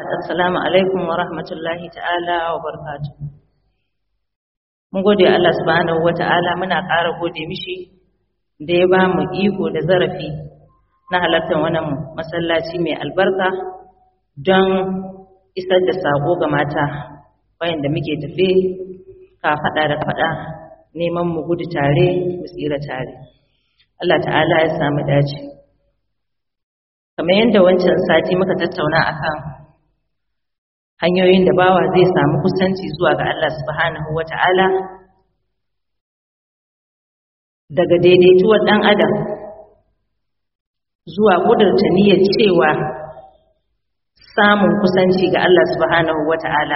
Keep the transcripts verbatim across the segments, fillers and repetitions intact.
assalamu alaikum wa rahmatullahi ta'ala wa barakatuh. Mun gode Allah subhanahu wa ta'ala, muna ƙara gode mishi da ya ba mu iko da zarafi na halartar wannan masallaci mai albarka don isar da sako ga mata wayanda muke tafe ka faɗa da faɗa neman mu gudu tare mu tsira tare. Allah ta'ala ya samu dace. Kamar yadda wancan sati muka tattauna akan hanyoyin da bawa zai samu kusanci zuwa ga Allah subhanahu wata'ala daga daidaituwar ɗan adam zuwa ƙudurta niyyar cewa samun kusanci ga Allah subhanahu wata'ala.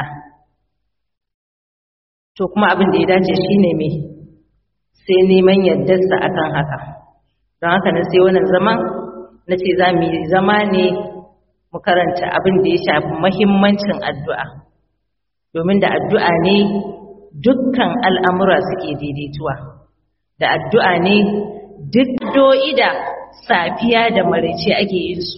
To kuma abin da ya dace shine me sai neman yardarsa akan haka. Don haka na sai wannan zaman na ce za mu yi zama ne mu karanta abin da ya shafi mahimmancin addu'a, domin da addu'a ne dukkan al'amura suke daidaituwa, da addu'a ne duk do'i da safiya da maraice ake yin su.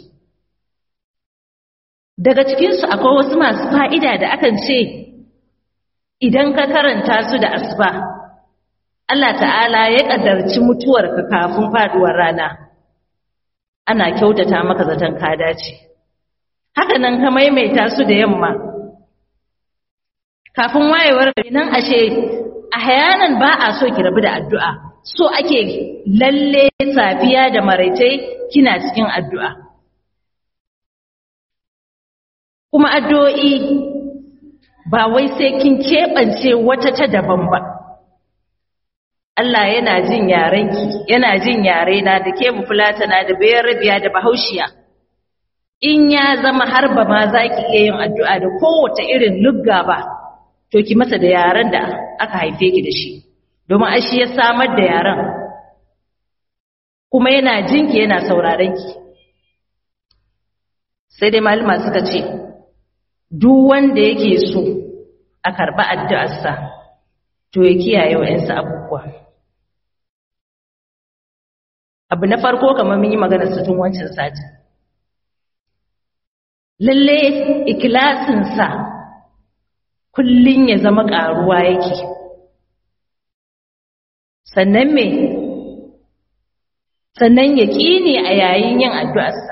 Daga cikinsu akwai wasu masu fa'ida da akan ce, idan ka karanta su da asuba, Allah ta'ala ya ƙaddarci mutuwarka kafin faɗuwar rana, ana kyautata maka zaton ka dace. Haka nan ka maimaita su da yamma kafin wayewar gari, nan ashe a hayanan ba a so ki rabu da addu'a, so ake lalle safiya da maraice kina cikin addu'a. Kuma addu'o'i ba wai sai kin keɓance wata ta daban ba. Allah yana jin yarenki, yana jin yarena da ke Fulatana da Bayarabiya da Bahaushiya. In ya zama har ba ma za ki iya yin addu'a da kowace irin lugga ba, to ki masa da yaren da aka haife ki da shi, domin ai shi ya samar da yaren, kuma yana jinki yana sauraron ki. Sai dai malama suka ce, duk wanda yake so a karɓi addu'arsa, to ya kiyaye wa'yansu abubuwa. Abu na farko kamar mun yi maganar su tun wancan sati. Lalle ikilasinsa kullum ya zama ƙaruwa yake. Sannan me? Sannan ya ƙine a yayin yin addu'arsa.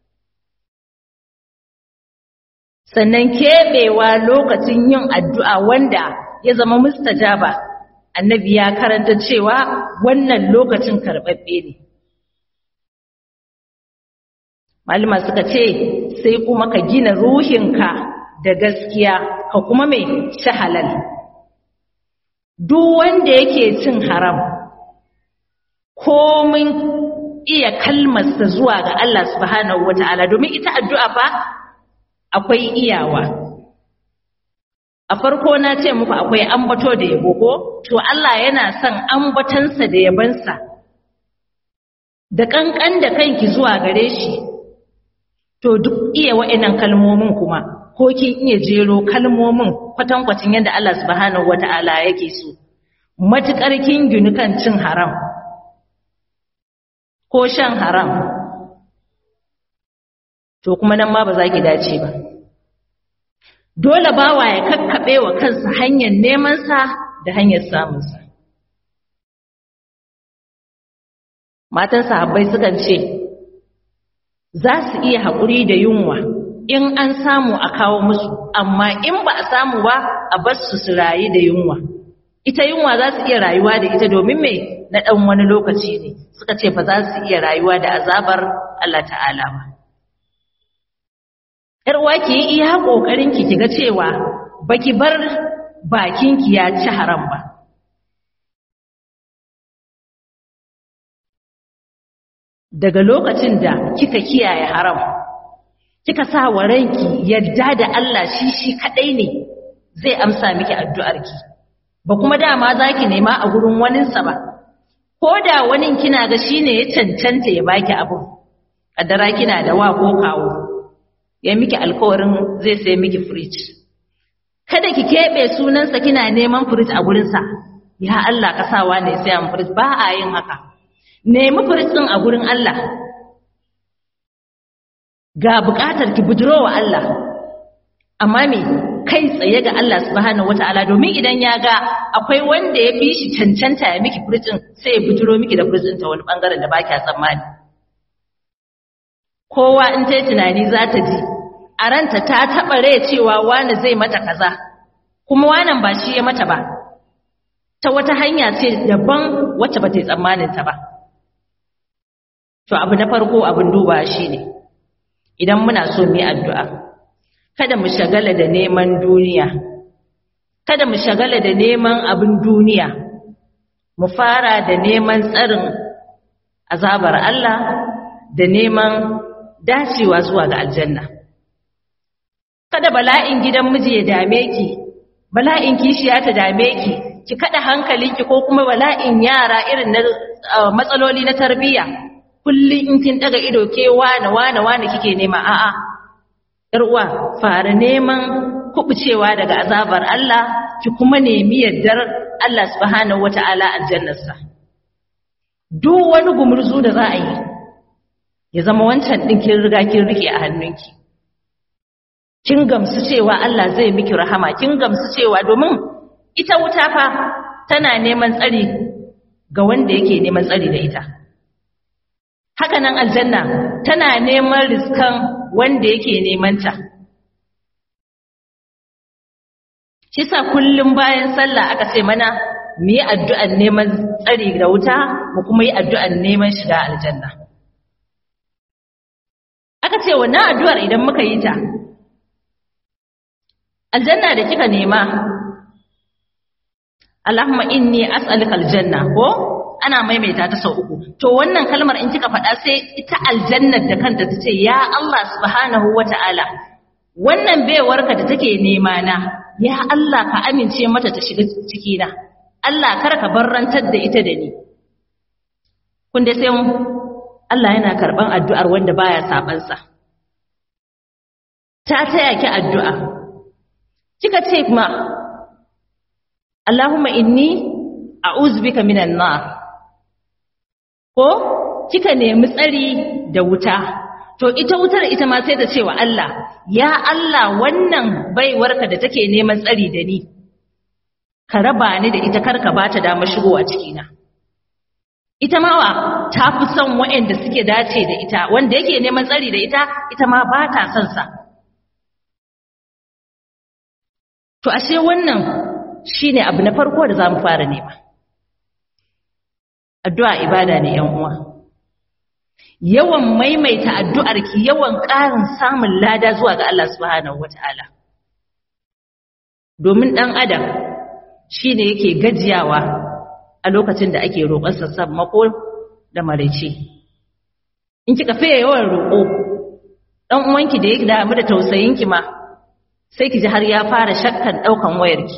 Sannan keɓewa lokacin yin addu'a wanda ya zama mustajaba, annabi ya karanta cewa wannan lokacin karɓaɓɓe ne. Malama suka ce, sai kuma ka gina ruhinka da gaskiya ka kuma mai ci halal. Duk wanda yake cin haram, komin iya kalmarsa zuwa ga Allah subhanahu wa ta'ala, domin ita addu'a fa akwai iyawa. A farko na ce muku akwai ambato da yabo ko? To Allah yana son ambatansa da yabansa, da ƙanƙan da kanki zuwa gare shi. To duk iya wa'annan kalmomin kuma, ko kin iya jero kalmomin kwatankwacin yadda Allah subhanahu wata'ala yake so, matuƙar kin ginu kan cin haram ko shan haram, to kuma nan ma ba za ki dace ba. Dole bawa ya kakkaɓe wa kansa hanyar nemansa da hanyar samunsa. Matan sahabbai sukan ce, za su iya haƙuri da yunwa in an samu a kawo musu, amma in ba a samu ba a bar su su rayu da yunwa. Ita yunwa za su iya rayuwa da ita domin mai na ɗan wani lokaci ne, suka ce ba za su iya rayuwa da azabar Allah ta'ala ba. ‘Yar'uwa ki yi iya ƙoƙarinki ki ga cewa ba ki bar bakinki ya ci haram ba. Daga lokacin da kika kiyaye haram, kika sa wa ranki yadda da Allah shi shi kadai ne zai amsa miki addu'arki, ba kuma dama zaki nema a gurin waninsa ba, ko da wani kina ga shine ya cancanta ya baki abun, kaddara kina da wa ko kawo ya miki alkawarin zai sai miki fridge, kada ki kebe sunansa kina neman fridge a gurinsa, ya Allah ka sawa ne sai an fridge, ba a yin haka. Nemi furitsin a gurin Allah, ga buƙatar ki bujirowa Allah, amma me kai tsaye ga Allah subhanahu wata'ala, domin idan ya ga akwai wanda ya fi shi cancanta ya miki furjin sai ya bujiro miki da furjin ta wani bangaren da ba kya tsammani. Kowa in ta yi tunani za ta ji a ranta ta taɓa rai cewa wani zai mata kaza, kuma wanan ba shi ya mata ba, ta wata hanya ce daban wacce ba ta yi tsammanin ta ba. To abu na farko abin duba shi ne, idan muna so mu yi addu'a, kada mu shagala da neman duniya, kada mu shagala da neman abin duniya, mu fara da neman tsarin azabar Allah da neman dacewa zuwa ga aljanna. Kada bala'in gidan miji ya dame ki, bala'in kishiya ta dame ki, ki kada hankalinki ko kuma bala'in yara irin na uh, matsaloli na tarbiyya. Kullum in kin daga ido ke wane wane wane kike nema, a'a yar uwa fara neman kubucewa daga azabar Allah, ki kuma nemi yardar Allah subhanahu wata'ala aljannarsa. Duk wani gumurzu da za a yi ya zama wancan din kin riga kin rike a hannunki, kin gamsu cewa Allah zai miki rahama, kin gamsu cewa domin ita wuta fa tana neman tsari ga wanda yake neman tsari da ita. Haka nan aljanna tana neman riskan wanda yake neman ta. Shi sa kullum bayan sallah aka ce mana mu yi addu'an neman tsari da wuta, mu kuma yi addu'an neman shiga aljanna. Aka ce wannan addu'ar idan muka yi ta, aljanna da kika nema, Allahumma inni as'aluka aljanna, ko ana maimaita ta sau uku. To wannan kalmar in kika faɗa sai ita aljannar da kanta ta ce, ya Allah subhanahu wata'ala, wannan baiwarka da take nema na, ya Allah ka amince mata ta shiga cikina, Allah kar ka barrantar da ita da ni. Kun dai sai Allah yana karban addu'ar wanda baya sabansa. Ta taya ki addu'a. Kika ce kuma Allahumma inni a'udhu bika minan nar. Ko kika nemi tsari da wuta. To ita wutar ita ma sai ta ce wa Allah, ya Allah wannan baiwarka da take neman tsari da ni, ka raba ni da ita karka bata damar shigowa cikina. Ita ma wa ta fi son waɗanda suke dace da ita, wanda yake neman tsari da ita, ita ma ba ta son sa. To ashe wannan shine abu na farko da zamu fara nema. Addu'a ibada ne ƴan uwa. Yawan maimaita addu'arki yawan ƙarin samun lada zuwa ga Allah subhanahu wataala. Domin ɗan adam shine yake gajiyawa a lokacin da ake roƙonsa sammako da maraice. In kika fiye yawan roƙo, ɗan uwanki da ya damu da tausayinki ma, sai ki ji har ya fara shakkan ɗaukan wayarki.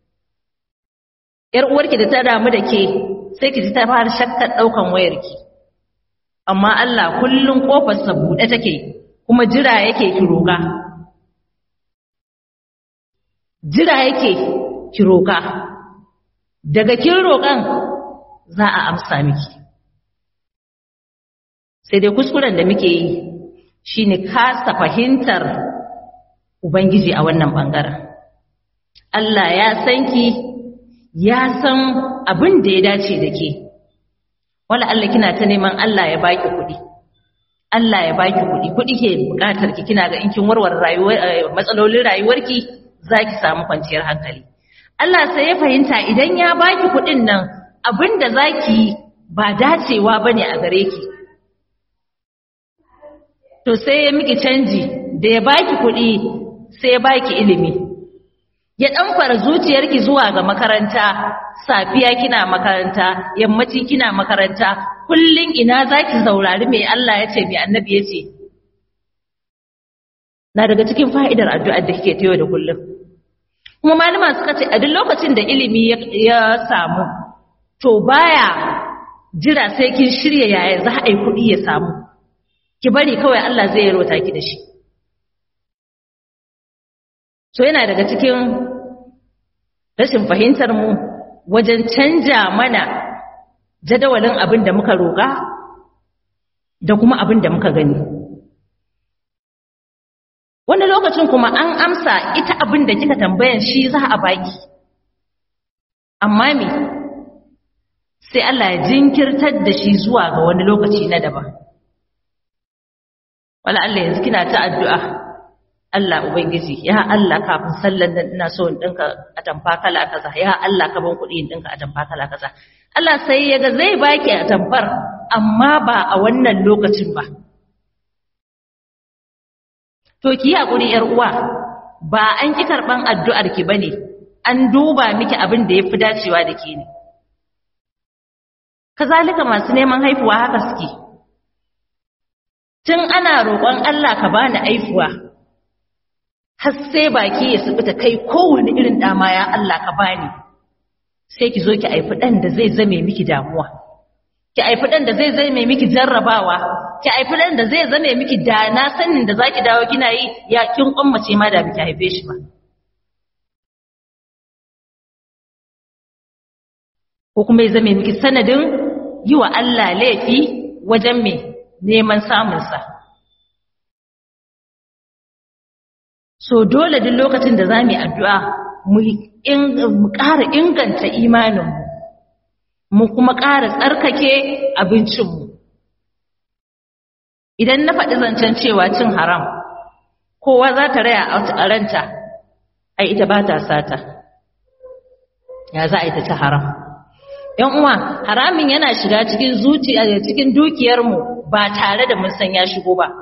‘Yar uwarki da ta damu da ke, sai ki ji ta fara shakkan ɗaukan wayarki. Amma Allah kullum ƙofarsa buɗe take, kuma jira yake ki roƙa. Jira yake ki roƙa. Daga kin roƙan za a amsa miki. Sai dai kuskuren da muke yi shine kasa fahimtar Ubangiji a wannan ɓangaren. Allah ya san ki, ya san abin da ya dace da ke. Wala Allah kina ta neman Allah ya baki kuɗi. Allah ya baki kuɗi, kuɗi ke buƙatar ki, kina ga in kin warware rayuwar matsalolin rayuwarki za ki samu kwanciyar hankali. Allah sai ya fahimta idan ya baki kuɗin nan abin da za ki yi ba dacewa ba ne a gare ki. To sai ya miki canji da ya baki kuɗi sai ya baki ilimi. Ya ɗamfara zuciyarki zuwa ga makaranta, safiya kina makaranta, yammaci kina makaranta, kullum ina za ki saurari mai Allah ya ce mai annabi ya ce. Na daga cikin fa'idar addu'ar da kike tayo da kullum. Kuma malama suka ce a duk lokacin da ilimi ya samu, to baya jira sai kin shirya yaya za a yi kuɗi ya samu, ki bari kawai Allah zai yarwata ki da shi. So yana daga cikin rashin fahimtar mu wajen canja mana jadawalin abin da muka roƙa da kuma abin da muka gani. wani lokacin kuma an amsa ita abin da kika tambayan shi za a baki amma me sai Allah ya jinkirtar da shi zuwa ga wani lokaci na daban wala Allah yanzu kina ta addu'a Allah ubangiji ya Allah kafin sallan nan ina so in dinka atamfa kala kaza ya Allah ka ban kuɗi in dinka atamfa kala kaza Allah sai ya ga zai baki atamfar amma ba a wannan lokacin ba to ki hakuri yar uwa ba an ki karban addu'ar ki bane an duba miki abin da yafi dacewa da ke ne kazalika masu neman haifuwa haka suke tun ana roƙon Allah ka bani haifuwa har sai baki ya subuta kai kowane irin dama ya Allah ka bani sai ki zo ki haifi dan da zai zame miki damuwa ki haifi dan da zai zame miki jarrabawa ki haifi dan da zai zame miki da na sanin da zaki dawo kina yi ya kin kwammace ma da biki haife shi ba ko kuma ya zame miki sanadin yi wa Allah laifi wajen me neman samun sa so dole duk lokacin da zamu yi addu'a mu ƙara inganta imaninmu mu kuma ƙara tsarkake abincinmu idan na faɗi zancen cewa cin haram kowa za ta raya a ranta ai ita ba ta sata ya za a yi ta ci haram ‘yan uwa haramin yana shiga cikin zuciya cikin dukiyarmu ba tare da mun san ya shigo ba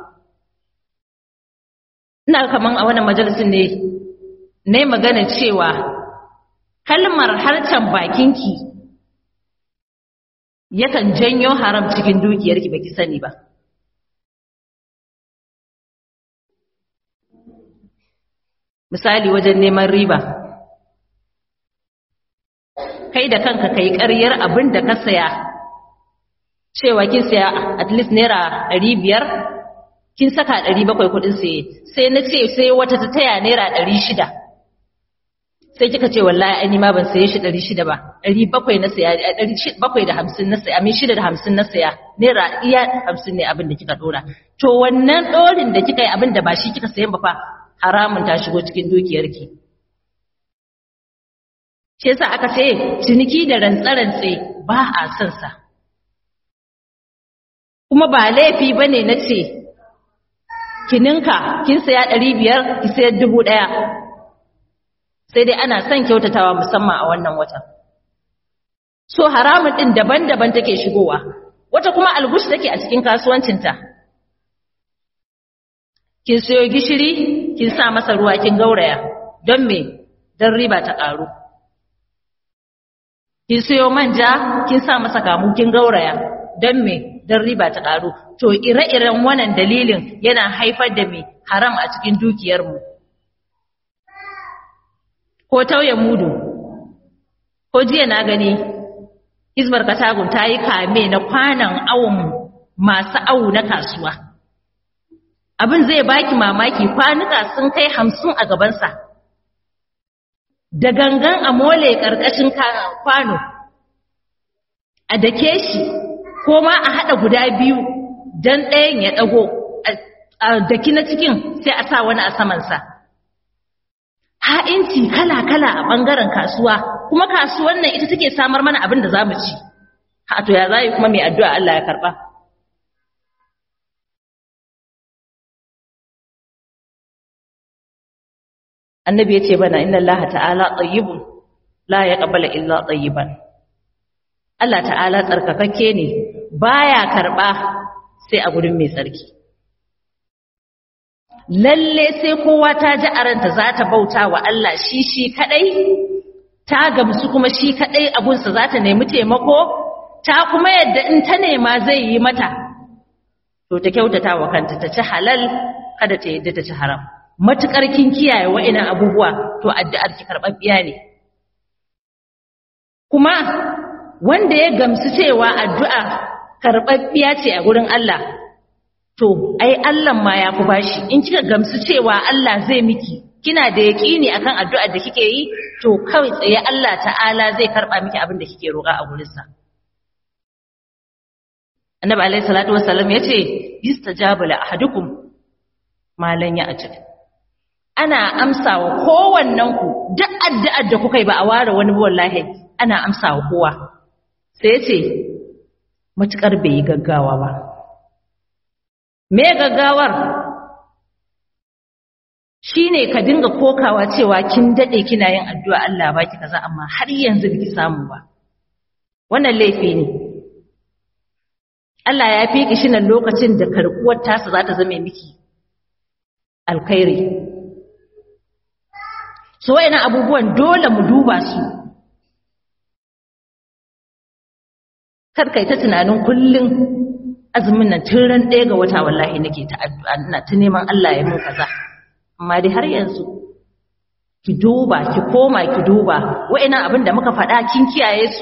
ina kaman a wannan majalisin ne ne magana cewa kalmar harcen bakinki yakan janyo haram cikin dukiyarki baki sani ba misali wajen neman riba kai da kanka kai ƙaryar abin da ka saya cewa kin saya at least naira ɗari biyar kin saka ɗari bakwai kuɗin saye sai na ce sai wata ta taya naira ɗari shida sai kika ce wallahi ai ni ma ban saye shi ɗari shida ba ɗari bakwai na saya ɗari bakwai da hamsin na saya amin shida da hamsin na saya naira iya hamsin ne abin da kika dora to wannan dorin da kika yi abin da ba shi kika sayan ba fa haramun ta shigo cikin dukiyarki shi yasa aka ce ciniki da rantsarantse ba a son sa kuma ba laifi bane na ce kininka kin saya ɗari biyar ki sayar dubu ɗaya sai dai ana son kyautatawa musamman a wannan watan so haramun ɗin daban-daban take shigowa wata kuma algush take a cikin kasuwancinta kin sayo gishiri kin sa masa ruwa kin gauraya don me don riba ta ƙaru kin sayo manja kin sa masa kamu kin gauraya don me don riba ta ƙaru to ire-iren wannan dalilin yana haifar da me haram a cikin dukiyarmu ko tauye mudu ko jiya na gani hizbar katagun ta yi kame na kwanan awon masu awu na kasuwa abin zai baki mamaki kwanuka sun kai hamsin a gabansa da gangan a mole ƙarƙashin kwano a dake shi ko ma a haɗa guda biyu don ɗayan ya ɗago a daki na cikin sai a sa wani a samansa ha'inci kala-kala a ɓangaren kasuwa kuma kasuwan nan ita take samar mana abin da za mu ci ha to ya za yi kuma mai addu'a Allah ya karɓa annabi ya ce bana inna Allah ta'ala tayyibun la yaqbalu illa tayyiban Allah ta'ala tsarkakakke ne baya karɓa sai a gurin mai tsarki lalle sai kowa ta ji a ranta za ta bauta wa Allah shi shi kadai ta gamsu kuma shi kadai abunsa za ta nemi taimako ta kuma yadda in ta nema zai yi mata to ta kyautata wa kanta ta ci halal kada ta yadda ta ci haram matukar kin kiyaye wa'ina abubuwa to addu'ar ki karɓaɓɓiya ne kuma wanda ya gamsu cewa addu'a karɓaɓɓiya ce a gurin Allah to ai Allah ma ya fi bashi in kika gamsu cewa Allah zai miki kina da yaƙini akan addu'ar da kike yi to kawai tsaye Allah ta'ala zai karɓa miki abin da kike roƙa a gurinsa annabi alaihi salatu wassalam yace yustajabu la ahadukum ma lan ya'jil ana amsawa kowannen ku duk addu'ar da kuka yi ba a ware wani wallahi ana amsawa kowa sai ya ce matukar bai yi gaggawa ba me gaggawar shine ka dinga kokawa cewa kin dade kina yin addu'a Allah baki kaza amma har yanzu biki samu ba wannan laifi ne Allah ya fi kishi nan lokacin da karkuwar tasa za ta zame miki alkhairi so wayannan abubuwan dole mu duba su kar kai ta tunanin kullun azumin nan tun ran ɗaya ga wata wallahi nake ta addu'a ina ta neman Allah ya mun kaza amma dai har yanzu ki duba ki koma ki duba wayannan abin da muka faɗa kin kiyaye su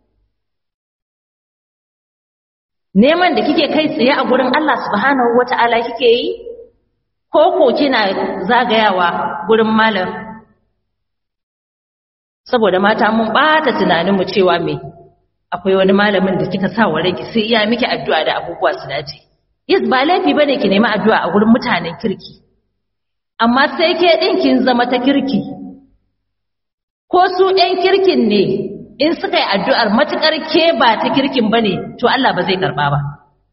neman da kike kai tsaye a gurin Allah subhanahu wata'ala kike yi ko ko kina zagayawa gurin malam saboda mata mun bata tunanin mu cewa me akwai wani malamin da kika sa wa ranki sai ya miki addu'a da abubuwa su dace yes ba laifi bane ki nemi addu'a a gurin mutanen kirki amma sai ke din kin zama ta kirki ko su ɗan kirkin ne in suka yi addu'ar matukar ke ba ta kirkin bane to Allah ba zai karba ba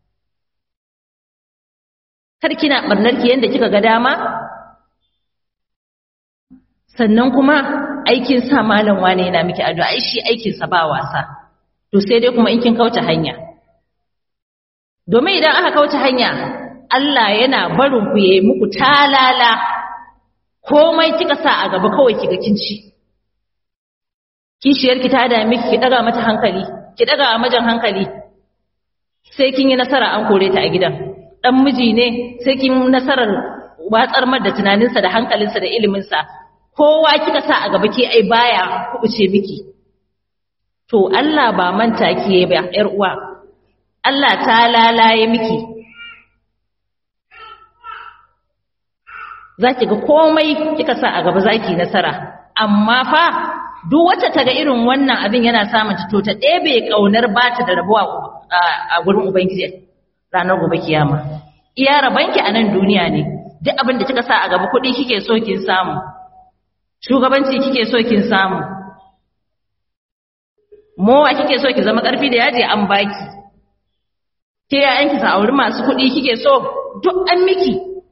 kar kina barnar ki yanda kika ga dama sannan kuma aikin sa malam wane yana miki addu'a ai shi aikin sa ba wasa to sai dai kuma in kin kauce hanya domin idan aka kauce hanya Allah yana barin ku yayi muku talala komai kika sa a gaba kawai kiga kin ci kishiyar ki ta da miki ki daga mata hankali ki daga majan hankali sai kin yi nasara an kore ta a gidan dan miji ne sai kin nasarar watsar mar da tunaninsa da hankalinsa da iliminsa kowa kika sa a gaba ke ai baya kubuce miki to Allah ba manta ki ba yar uwa Allah ta lalaye miki zaki ga komai kika sa a gaba zaki nasara amma fa duk wacce ta ga irin wannan abin yana samun ta to ta ɗebe kaunar bata da rabuwa a gurin ubangiji ranar gobe kiyama iya rabanki a nan duniya ne duk abin da kika sa a gaba kuɗi kike so kin samu shugabanci kike so kin samu mowa kike so ki zama karfi da yaji an baki ke yayanki sa auri masu kuɗi kike so duk an miki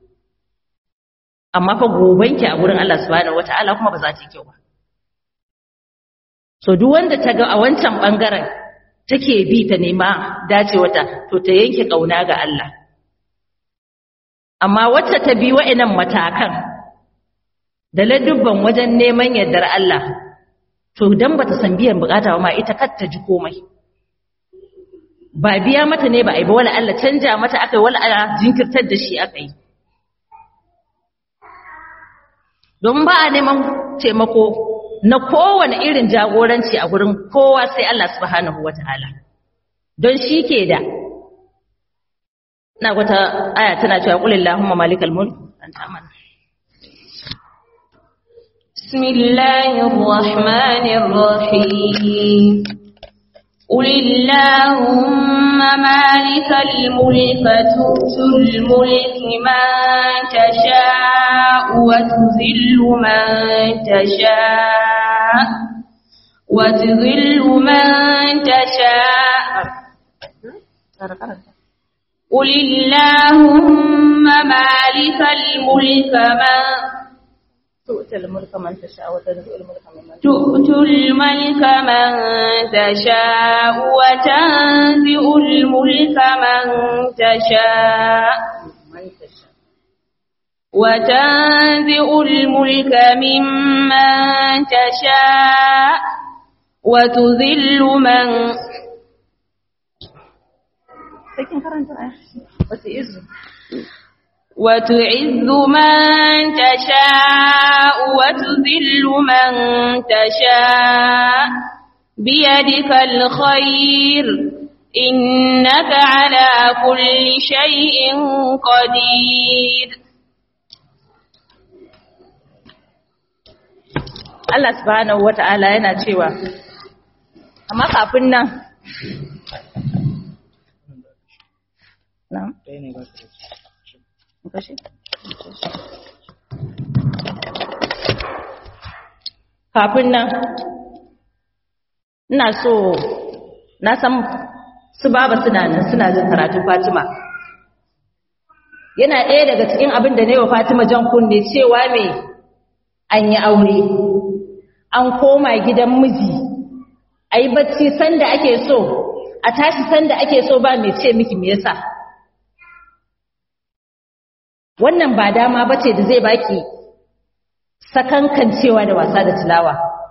amma fa gobanki a gurin Allah subhanahu wataala kuma ba za ta yi kyau ba so duk wanda ta ga a wancan bangaren take bi ta nema dacewata to ta yanke kauna ga Allah amma wacce ta bi wa'annan matakan da ladubban wajen neman yardar Allah to dan bata san biyan bukata ba ma ita kar ta ji komai ba biya mata ne ba ai ba wala Allah canja mata akai wala Allah jinkirtar da shi akai don ba a neman taimako na kowane irin jagoranci a gurin kowa sai Allah subhanahu wataala don shi ke da na wata aya tana cewa qul illahumma malikal mulk anta amana bismillahir rahmanir rahim qul illahumma malikal mulk tu'til mulki man tasha'u wa tuzillu man tasha'u wa tuzillu man tasha'u قل اللهم مالك الملك من تؤتي الملك من تشاء وتنزع الملك ممن تؤتي الملك من تشاء وتنزع الملك من تشاء وتنزع الملك ممن تشاء وتذل من وتعز من تشاء وتذل من تشاء بيدك الخير إنك على كل شيء قدير. Allah subhanahu wata'ala yana cewa amma kafin nan na'am kafin nan ina so na san su baba suna nan suna jin karatun Fatima yana ɗaya daga cikin abin da ne wa Fatima jan kunne cewa me an yi aure an koma gidan miji ayi bacci sanda ake so a tashi sanda ake so ba mai ce miki me yasa wannan ba dama bace da zai baki sakankancewa da wasa da tilawa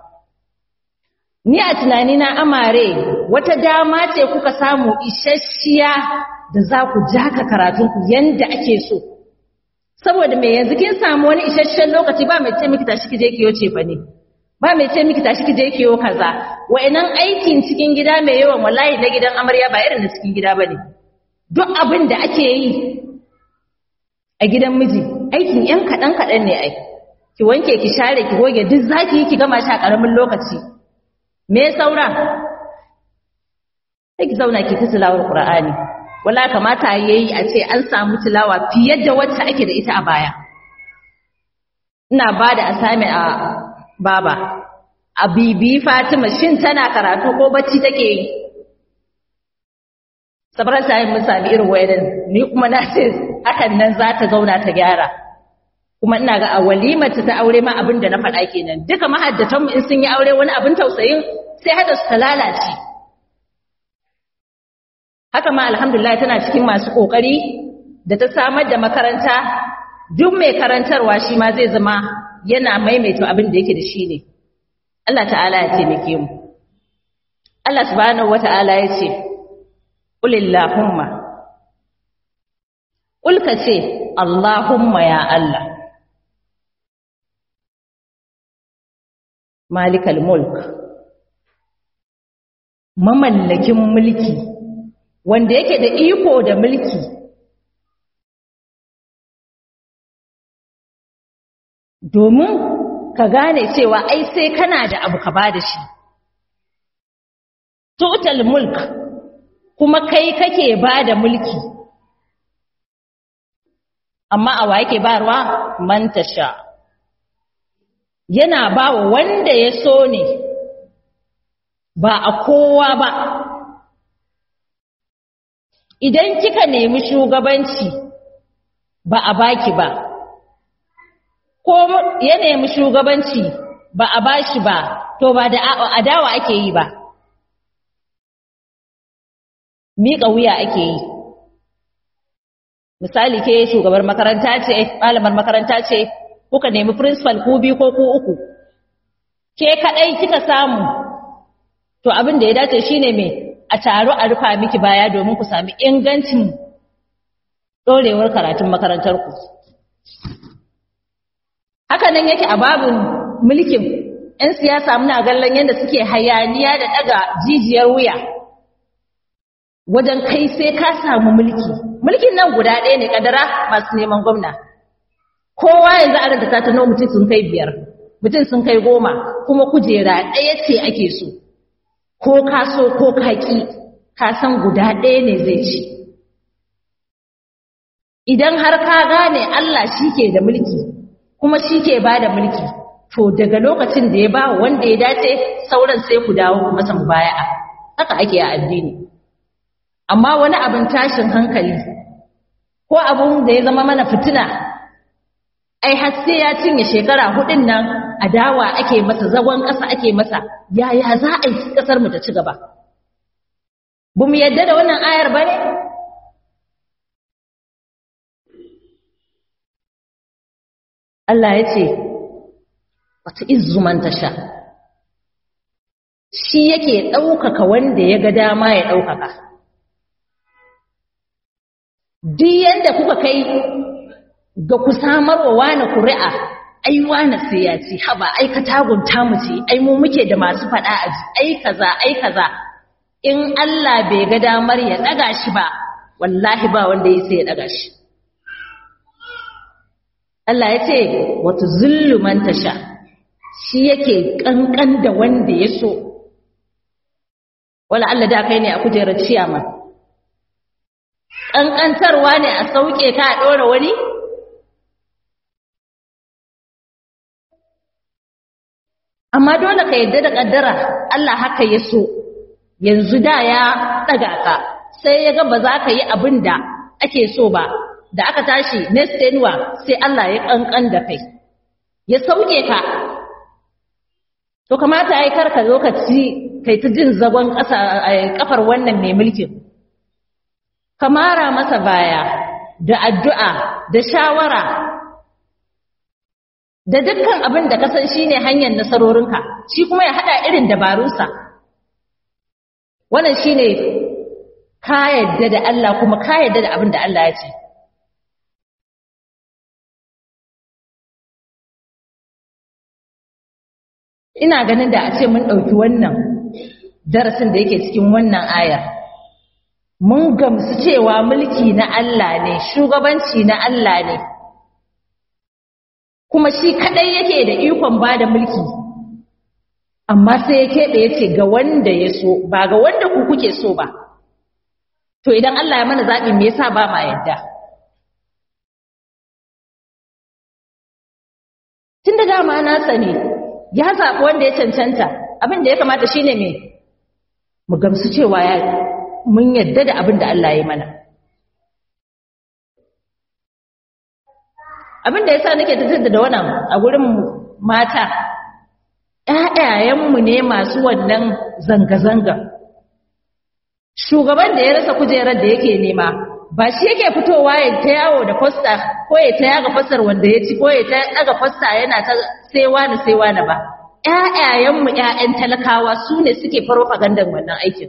ni a tunanina amare wata dama ce kuka samu isasshiya da za ku jaka karatunku yanda ake so saboda me yanzu kin samu wani isasshen lokaci ba mai ce miki tashi kije kiyo ce fa ne ba mai ce miki tashi kije kiyo kaza wayannan aikin cikin gida mai yawan wallahi na gidan amarya ba irin na cikin gida bane duk abin da ake yi a gidan miji aikin yan kadan kadan ne ai ki wanke ki share ki goge duk zaki ki gama shi a karamin lokaci me saura sai ki zauna ki ta tilawar Qur'ani wala kamata yayi a ce an samu tilawa fiye da wacce ake da ita a baya ina bada asami a baba a bibi Fatima shin tana karatu ko bacci take yi sabar sai mun sami irin wayan ni kuma na ce hakan nan za ta zauna ta gyara kuma ina ga a walimar ta aure ma abin da na faɗa kenan duka mahaddatan mu in sun yi aure wani abin tausayin sai hada su ta lalace haka ma alhamdulillah tana cikin masu kokari da ta samar da makaranta duk mai karantarwa shi ma zai zama yana maimaita abin da yake da shi ne Allah ta'ala ya taimake mu Allah subhanahu wata'ala ya ce qulillahumma qul ka ce Allahumma ya Allah malikal mulk mamallakin mulki wanda yake da iko da mulki domin ka gane cewa ai sai kana da abu ka bada shi tu'tal mulk kuma kai kake bada mulki amma a wa yake barwa man tasha yana bawa wanda ya so ne ba a kowa ba idan kika nemi shugabanci ba a baki ba ko ya nemi shugabanci ba a bashi ba to ba da adawa ake yi ba miƙa wuya ake yi misali ke shugabar makaranta ce malamar makaranta ce kuka nemi principal ku biyu ko ku uku ke kadai kika samu to abin da ya dace shine me a taro a rufa miki baya domin ku sami ingancin dorewar karatun makarantar ku haka nan yake a babin mulkin ƴan siyasa muna gallan yanda suke hayaniya da daga jijiyar wuya wajen kai sai ka samu mulki mulkin nan guda ɗaya ne kadara masu neman gwamna kowa yanzu a ranta ta tuno mutum sun kai biyar mutum sun kai goma kuma kujera ɗaya ce ake so ko ka so ko ka ƙi ka san guda ɗaya ne zai ci idan har ka gane Allah shi ke da mulki kuma shi ke ba da mulki to daga lokacin da ya ba wanda ya dace sauran sai ku dawo masa mubaya'a haka ake a addini amma wani abin tashin hankali ko abin da ya zama mana fitina ai har sai ya cinye shekara hudun nan adawa ake masa zagon ƙasa ake masa yaya za a yi ƙasar mu ta ci gaba bu mu yadda da wannan ayar bane Allah ya ce wata izzu man tasha shi yake ɗaukaka wanda ya ga dama ya ɗaukaka duk yanda kuka kai ga ku samar wa wani ƙuri'a ai wani sai ya ce haba ai ka tagunta mu ce ai mu muke da masu faɗa a ji ai kaza ai kaza in Allah bai ga damar ya ɗaga shi ba wallahi ba wanda ya sai ya ɗaga shi Allah ya ce wata zulluman tasha shi yake ƙanƙan da wanda ya so wala Allah da kai ne a kujerar ciyaman ƙanƙantarwa ne a sauke ka a ɗora wani amma dole ka yadda da kaddara Allah haka ya so. Yanzu da ya daga ka sai ya ga ba za ka yi abin da ake so ba, da aka tashi next tenwa sai Allah ya kankan da kai ya sauke ka. To kamata ai karka zo ka ci kai ta jin zagon ƙasa kafar wannan mai mulkin. Kamara masa baya da addu'a da shawara da dukkan abin da ka san shine hanyar nasarorinka, shi kuma ya hada irin dabarunsa. Wannan shine ka yadda da Allah kuma ka yadda da abin da Allah ya ce. Ina ganin da a ce mun ɗauki wannan darasin da yake cikin wannan ayar, mun gamsu cewa mulki na Allah ne, shugabanci na Allah ne, kuma shi kaɗai yake da ikon ba da mulki, amma sai ya keɓe ya ce ga wanda ya so, ba ga wanda ku kuke so ba. To idan Allah ya mana zaɓi me yasa ba ma yadda? Tun da dama nasa ne, ya zaɓi wanda ya cancanta, abin da ya kamata shine me mu gamsu cewa ya mun yadda da abin da Allah ya mana. Abin da yasa nake tattata da wannan a gurin mata, ƴaƴayenmu ne masu wannan zanga-zanga. Shugaban da ya rasa kujerar da yake nema ba shi yake fitowa ya ta yawo da fosta ko ya ta yaga fasar wanda ya ci ko ya ta daga fosta yana ta sai wani sai wani ba. ƴaƴayenmu ƴaƴan talakawa su ne suke farfagandan wannan aikin.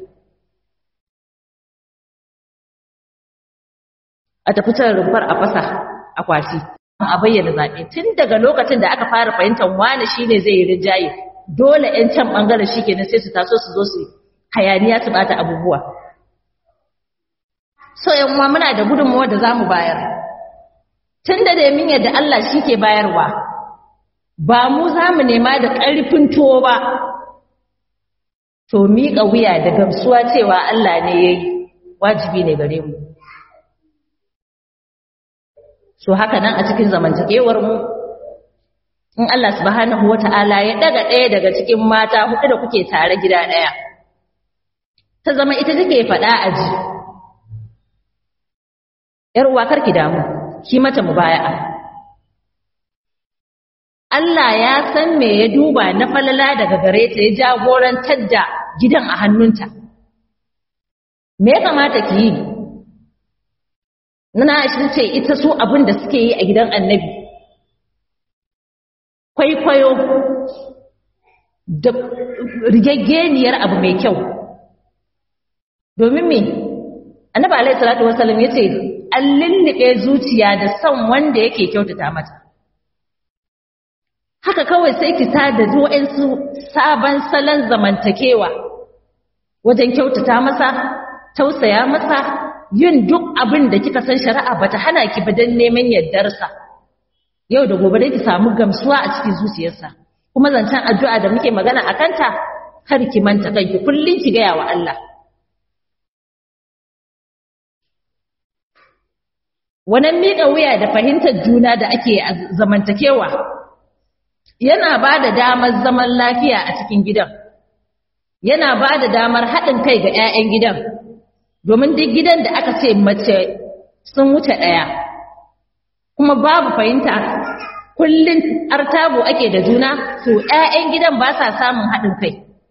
A tafi can rumfar a fasa akwati a bayyana zaɓe tun daga lokacin da aka fara fahimtar wani shine zai yi rinjaye, dole ƴan can ɓangaren shi kenan sai su taso su zo su hayaniya su bata abubuwa. So yan uwa muna da gudunmawa da zamu bayar. Tunda da min yadda Allah shi ke bayarwa, ba mu zamu nema da ƙarfin tuwo ba. To miƙa wuya da gamsuwa cewa Allah ne yayi wajibi ne gare mu. So haka nan a cikin zamantakewar mu, in Allah subhanahu wata'ala ya daga ɗaya daga cikin mata huɗu da kuke tare gida ɗaya, ta zama ita take faɗa a ji. ‘Yar uwa karki damu, ki mata mubaya'a. Allah ya san me ya duba na falala daga gare ta ya jagorantar da gidan a hannunta. Me ya kamata ki yi? Nana Aisha ce ita su abin da suke yi a gidan Annabi. Kwaikwayo da rigaggeniyar abu mai kyau. Domin me? Annabi alaihi salatu wasallam yace an lullube zuciya da son wanda yake kyautata mata. Haka kawai sai ki tada wa'ansu sabon salon zamantakewa wajen kyautata masa, tausaya masa, yin duk abin da kika san shari'a bata hana ki ba dan neman yardarsa. Yau da gobe dai ki samu gamsuwa a cikin zuciyarsa. Kuma zancen addu'a da muke magana akan ta, kar ki manta kanki kullun ki gaya wa Allah. Wannan miƙa wuya da fahimtar juna da ake a zamantakewa yana ba da damar zaman lafiya a cikin gidan, yana ba da damar haɗin kai ga ‘ya'yan gidan, domin duk gidan da aka ce mace sun wuce ɗaya, kuma babu fahimta kullum artabo ake da juna, to ‘ya'yan gidan ba sa samun haɗin kai.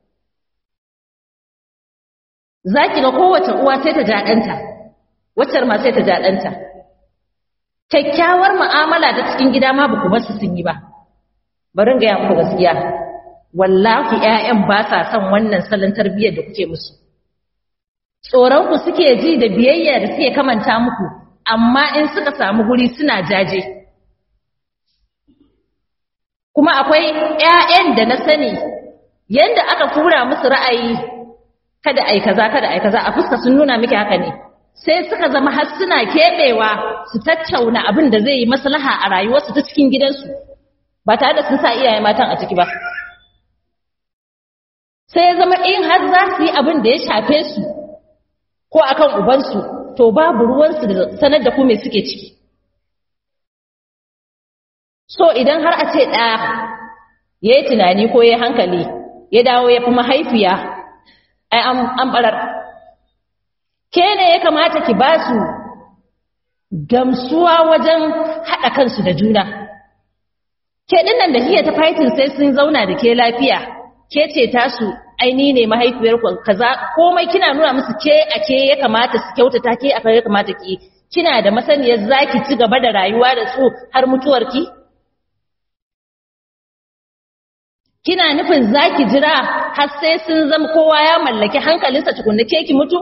Za ki ga kowace uwa sai ta jaɗanta, waccar ma sai ta jaɗanta. Kyakkyawar mu'amala ta cikin gida ma ba ku basu sun yi ba. Bari in gaya muku gaskiya, wallahi ƴaƴan ba sa son wannan salon tarbiyyar da kuke musu. Tsoron ku suke ji da biyayya da suke kamanta muku, amma in suka samu guri suna jaje. Kuma akwai ƴaƴan da na sani yanda aka fura musu ra'ayi kada ai kaza kada ai kaza a fuska sun nuna miki haka ne. Sai suka zama har suna keɓewa su tattauna abin da zai yi maslaha a rayuwarsu ta cikin gidansu ba tare da sun sa iyaye matan a ciki ba. Sai ya zama in har za su yi abin da ya shafe su ko akan ubansu to babu ruwansu da sanar da ku me suke ciki. So idan har a ce ɗaya yayi tunani ko yayi hankali ya dawo ya fi mahaifiya ai an an barar ke ne ya kamata ki ba su gamsuwa wajen haɗa kansu da juna ke dinnan da hiya ta fighting sai sun zauna da ke lafiya ke ce tasu aini ne mahaifiyar ku kaza komai kina nuna musu ke ake ya kamata su kyautata ke aka ya kamata ki kina da masaniyar zaki ci gaba da rayuwa da su har mutuwarki kina nufin zaki jira har sai sun zama kowa ya mallaki hankalinsa tukunna ke ki mutu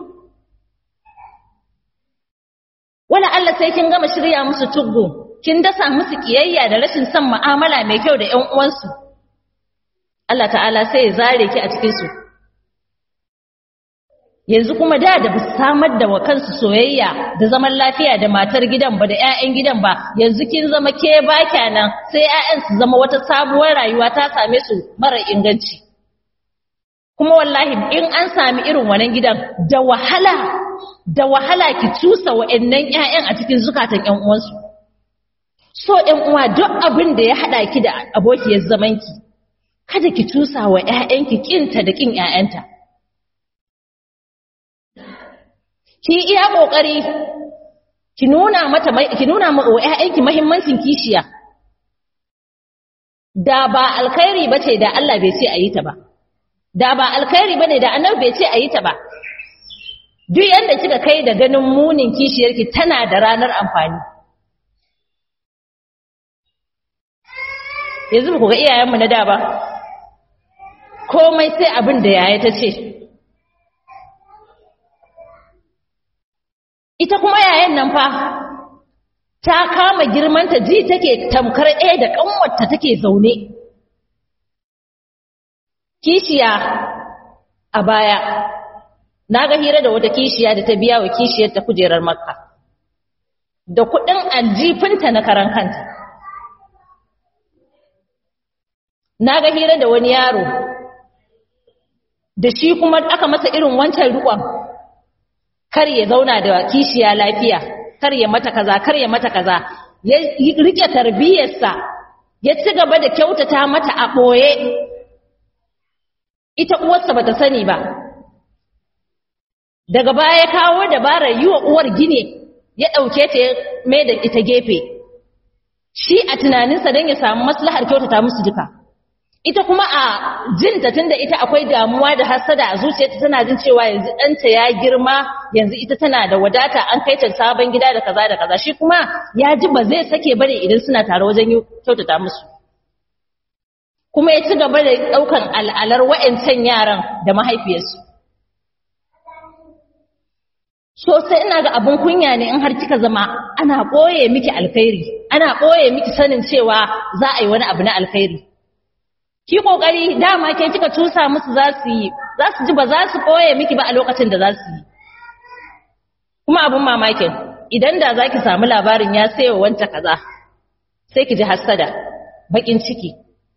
wala Allah sai kin gama shirya musu tuggu kin dasa musu kiyayya da rashin son mu'amala mai kyau da ƴan uwansu Allah ta'ala sai ya zare ki a cikin su yanzu kuma da da su samar da wa kansu soyayya da zaman lafiya da matar gidan ba da ƴaƴan gidan ba yanzu kin zama ke ba kenan sai ƴaƴan su zama wata sabuwar rayuwa ta same su mara inganci kuma wallahi in an sami irin wannan gidan da wahala da wahala ki cusa wa'annan ƴaƴan a cikin zukatan ƴan uwansu so ƴan uwa duk abin da ya hada ki da abokiyar zamanki kada ki cusa wa ƴaƴanki kinta da kin ƴaƴanta ki iya kokari ki nuna mata ki nuna wa ƴaƴanki muhimmancin kishiya da ba alkhairi bace da Allah bai ce ayi ta ba da ba alkhairi bane da annabi bai ce ayi ta ba duk yanda kika kai da ganin munin kishiyarki tana da ranar amfani yanzu ku ga iyayenmu na da ba komai sai abin da yaya ta ce ita kuma yayan nan fa ta kama girmanta ji take tamkar ɗaya da ƙanwarta take zaune kishiya a baya na ga hira da wata kishiya da ta biya wa kishiyar ta kujerar makka da kuɗin aljifinta na karan kanta na ga hira da wani yaro da shi kuma aka masa irin wancan riƙon kar ya zauna da kishiya lafiya kar ya mata kaza kar ya mata kaza ya rike tarbiyarsa ya ci gaba da kyautata mata a ɓoye ita uwarsa bata sani ba daga baya ya kawo dabarar yi wa uwar gine ya ɗauke ta ya mai da ita gefe shi a tunaninsa don ya samu maslahar kyautata musu duka ita kuma a jinta tunda ita akwai damuwa da hasada a zuciyarta tana jin cewa yanzu ɗanta ya girma yanzu ita tana da wadata an kai ta sabon gida da kaza da kaza shi kuma ya ji ba zai sake bane idan suna tare wajen yi kyautata musu kuma ya ci gaba da ɗaukan al'alar wa'ancan yaran da mahaifiyarsu so sai ina ga abin kunya ne in har kika zama ana ɓoye miki alkhairi ana ɓoye miki sanin cewa za a yi wani abu na alkhairi ki kokari dama ke kika tusa musu za su yi za su ji ba za su koye miki ba a lokacin da za su yi kuma abun mamakin idan da zaki samu labarin ya sayo wanta kaza sai ki ji hasada bakin ciki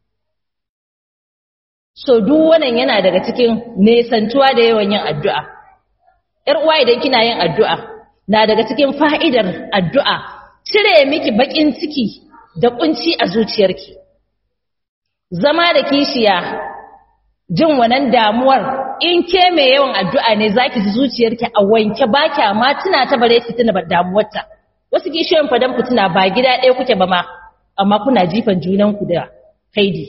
so duk wannan yana daga cikin nesantuwa da yawan yin addu'a yar uwa idan kina yin addu'a na daga cikin fa'idar addu'a cire miki bakin ciki da kunci a zuciyarki zama da kishiya jin wannan damuwar in ke mai yawan addu'a ne zaki ji zuciyarki a wanke baki ma tuna ta bare ki tuna damuwarta wasu kishiyoyin fadan fitina ba gida ɗaya kuke ba ma amma kuna jifan junanku da kaidi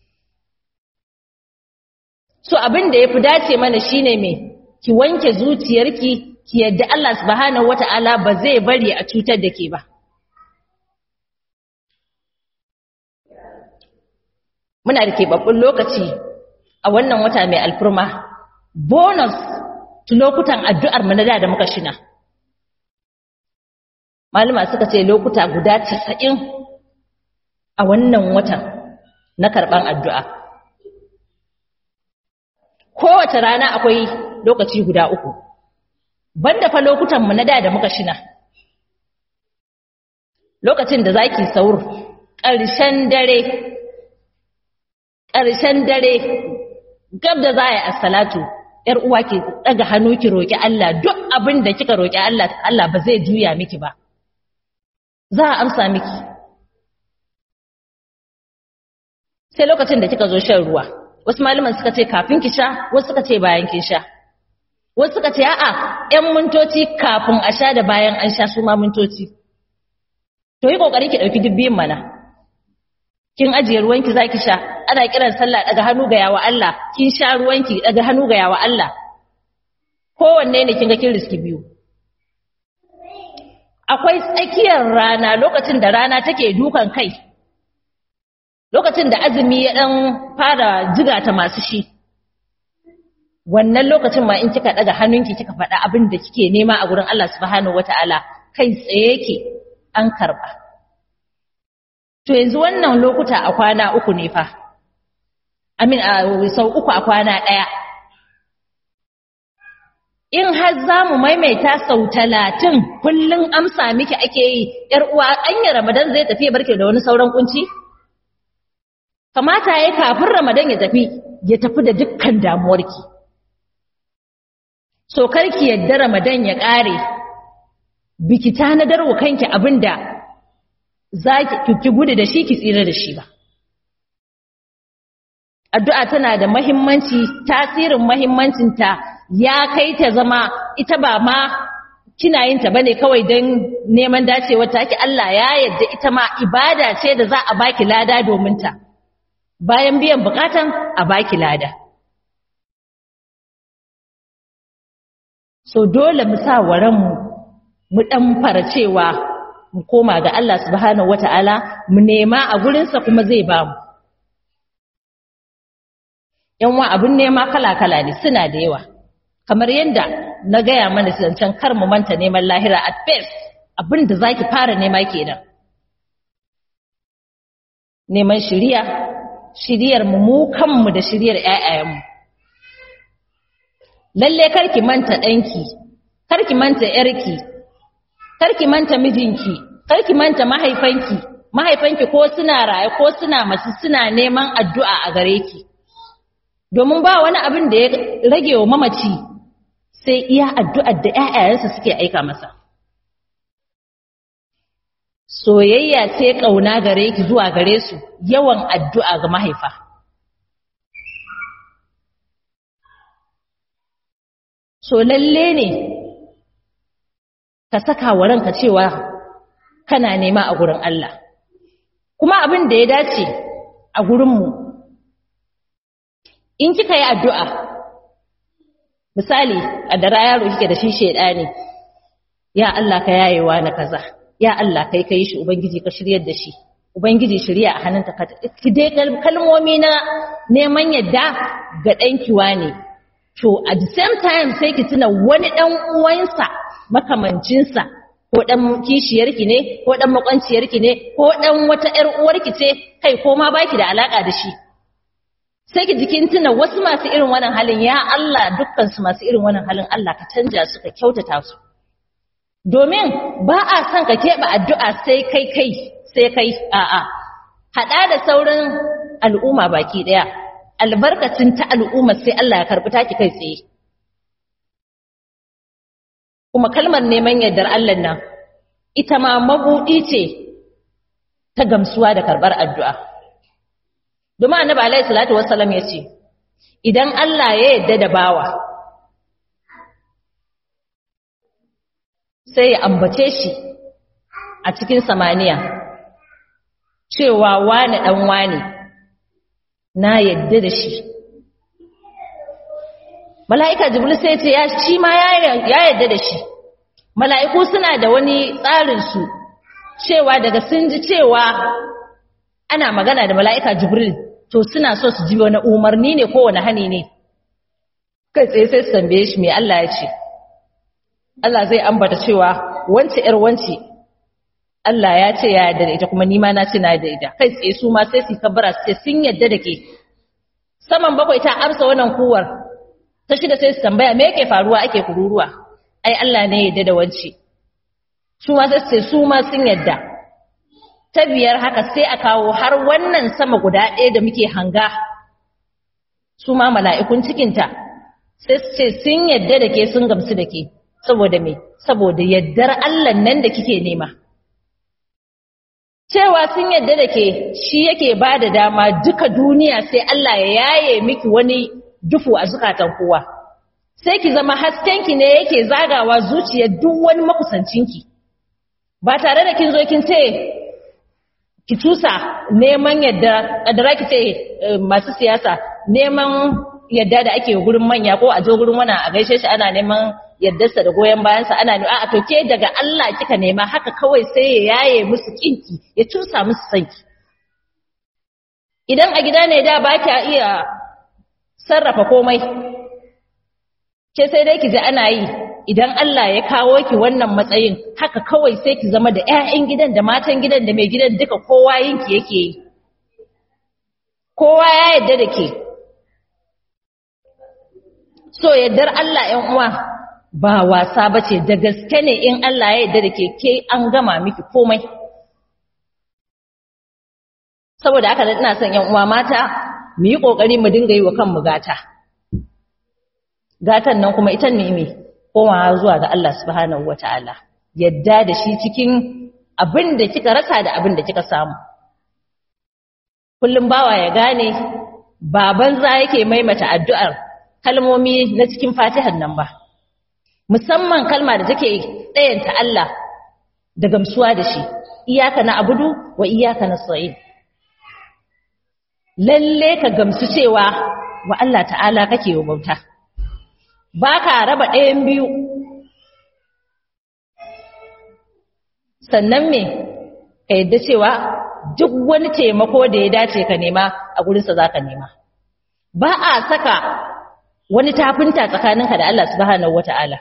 so abin da yafi dace mana shine me ki wanke zuciyarki ki yadda Allah subhanahu wata'ala ba zai bari a cutar da ke ba muna da keɓaɓɓun lokaci a wannan wata mai alfurma bonus to lokutan addu'ar mu na da muka shina malama suka ce lokuta guda casa'in a wannan watan na karɓan addu'a kowace rana akwai lokaci guda uku banda fa lokutan mu na da muka shina lokacin da zaki saur ƙarshen dare ƙarshen dare gab da za a yi assalatu ‘yar uwa ke ɗaga hannu ki roƙi Allah duk abin da kika roƙi Allah Allah ba zai juya miki ba za a amsa miki sai lokacin da kika zo shan ruwa. Wasu malaman suka ce kafin ki sha, wasu suka ce bayan kin sha. Wasu suka ce a'a, ƴan mintoci kafin a sha da bayan an sha su ma mintoci. To yi kokari ki dauki dubbin mana. Kin ajiye ruwanki zaki sha, ana kiran sallah daga hannu ga yawa Allah, kin sha ruwanki daga hannu ga yawa Allah. Kowanne ne kin ga kin riski biyu. Akwai tsakiyar rana lokacin da rana take dukan kai. Lokacin da azumi ya dan fara jigata masu shi. Wannan lokacin ma in kika daga hannunki kika faɗa abin da kike nema a gurin Allah subhanahu wataala, kai tsaye yake an karba. To yanzu wannan lokuta a kwana uku ne fa. Amin a sau uku a kwana ɗaya. In har za mu maimaita sau talatin kullum amsa miki ake yi, ‘yar uwa anya Ramadan zai tafi ya barke da wani sauran kunci? Kamata ya kafin Ramadan ya tafi, ya tafi da dukkan damuwarki. So karki yadda Ramadan ya ƙare, biki tanadar wa kanki abin da za ki gudu da shi ki tsira da shi ba. Addu'a tana da mahimmanci, tasirin mahimmancinta ya kai ta zama ita ba ma kina yin ta bane kawai don neman dacewar ta ki Allah ya yadda ita ma ibada ce da za a baki lada domin ta. Bayan biyan bukatan a baki lada. So dole mu sa waranmu mu dan fara cewa mu koma ga Allah subhanahu wata'ala mu nema a gurinsa kuma zai ba mu. Yanwa abin nema kala-kala ne suna da yawa. Kamar yadda na gaya mana zancen kar mu manta neman lahira at first abin da zaki fara nema kenan. Neman shiriya, shiriyar mu mu kanmu da shiriyar ƴaƴayenmu. Lalle karki manta ɗanki, karki manta ƴarki, karki manta mijinki, karki manta mahaifanki, mahaifanki ko suna raye ko suna mace suna neman addu'a a gare ki. Domin ba wani abin da ya rage wa mamaci sai iya addu'ar da ƴaƴayensa suke aika masa. Soyayya sai ƙauna gare ki zuwa gare su, yawan addu'a ga mahaifa. So lalle ne ka saka wa ranka cewa kana nema a gurin Allah. Kuma abin da ya dace a gurinmu, in kika yi addu'a, misali, a dara yaro kike da shi shaidani, ya Allah ka yayewa na kaza, ya Allah kai kai shi, Ubangiji ka shiryar da shi, Ubangiji shirya a hannunta ka ki dai kalmomi na neman yadda ga ɗankiwa ne. To, at the same time sai ki tuna wani ɗan uwansa makamancinsa, ko ɗan kishiyarki ne, ko ɗan makwanciyarki ne, ko ɗan wata ‘yar uwarki ce, kai ko ma baki da alaƙa da shi. Sai ki jikin tuna wasu masu irin wannan halin, ya Allah dukkansu masu irin wannan halin Allah ka canja su ka kyautata su. Domin ba a son ka keɓe addu'a sai kai kai sai kai a'a. Haɗa da sauran al'umma baki ɗaya, albarkacin ta al'umma sai Allah ya karɓi taki kai tsaye. Kuma kalmar neman yardar Allah nan, ita ma mabuɗi ce ta gamsuwa da karɓar addu'a. Domin annabi alaihi salatu wassalam ya ce, idan Allah ya yarda da bawa, sai ya ambace shi a cikin samaniya, cewa wane ɗan wane, na yarda da shi. Mala'ika Jibril sai ce, ya shi ma ya yarda da shi. Mala'iku suna da wani tsarinsu, cewa daga sun ji cewa ana magana da mala'ika Jibril, to suna so su ji wani umarni ne ko wani hani ne. Kai tsaye sai su tambaye shi mai Allah ya ce. Allah zai ambata cewa wance ‘yar wance, Allah ya ce ya yarda da ita kuma nima na ce na yarda da ita. Kai tsaye su ma sai su kabbara su ce sun yarda da ke. Saman bakwai ta amsa wannan kuwar, ta shida sai su tambaya me yake faruwa ake kururuwa. Ai Allah ne ya yarda da wance. Su ma sai su ce su ma sun yarda. Ta biyar haka sai a kawo har wannan sama guda ɗaya da muke hanga, su ma mala'ikun cikinta sai su ce sun yadda da ke sun gamsu da ke, saboda me, saboda yaddar Allah nan da kike nema. cewa sun yadda da ke shi yake ba da dama duka duniya sai Allah ya yaye miki wani dufu a zukatan kowa sai ki zama haskenki ne yake zagawa zuciyar duk wani makusancinki ba tare da kin zo kin ce ki tusa neman yadda kadara ki ce masu siyasa neman yadda da ake gurin manya ko a zo gurin wani a gaishe shi ana neman yaddarsa da goyon bayansa ana ne a to ke daga Allah kika nema haka kawai sai ya yaye musu kinki ya tusa musu sanki idan a gida ne da ba ki iya sarrafa komai ke sai dai ki ji ana yi idan Allah ya kawo ki wannan matsayin haka kawai sai ki zama da ƴaƴan gidan da matan gidan da mai gidan duka kowa yinki yake yi kowa ya yarda da ke so yardar Allah ƴan uwa ba wasa bace da gaske ne in Allah ya yarda da ke ke an gama miki komai saboda haka ina son ƴan uwa mata mu yi kokari mu dinga yi wa kanmu gata gatan nan kuma ita ne me komawa zuwa ga Allah subhanahu wataala yadda da shi cikin abin da kika rasa da abin da kika samu kullum bawa ya gane baban za yake maimaita addu'ar kalmomi na cikin Fatihar nan ba musamman kalma da take tsayanta Allah da gamsuwa da shi iyyaka na'budu wa iyyaka nasta'in lalle ka gamsu cewa wa Allah ta'ala kake wa bauta baka raba ɗayan biyu sannan me ka yadda cewa duk wani taimako da ya dace ka nema a gurinsa za ka nema ba a saka wani tafinta tsakaninka da Allah subhanahu wata'ala